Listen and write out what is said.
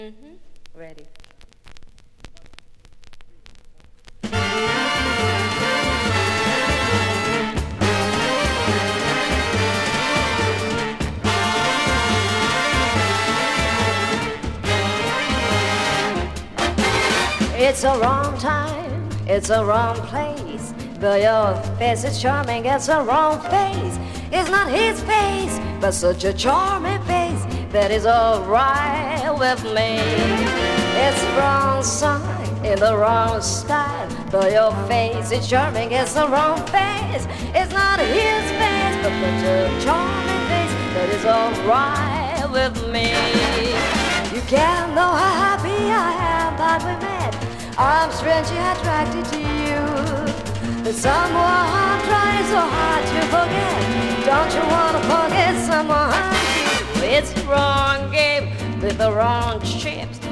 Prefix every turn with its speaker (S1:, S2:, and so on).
S1: Mm-hmm. Ready. It's a wrong time, it's a wrong place. Though your face is charming, it's a wrong face. It's not his face, but such a charming face that is alright with me. It's the wrong song in the wrong style. Though your face is charming, it's the wrong face. It's not his face, but such a charming face that is alright with me. You can't know how happy I am that we met. I'm strangely attracted to you. But someone trying so hard to forget. Don't you wanna forget someone? It's the wrong game with the wrong chips.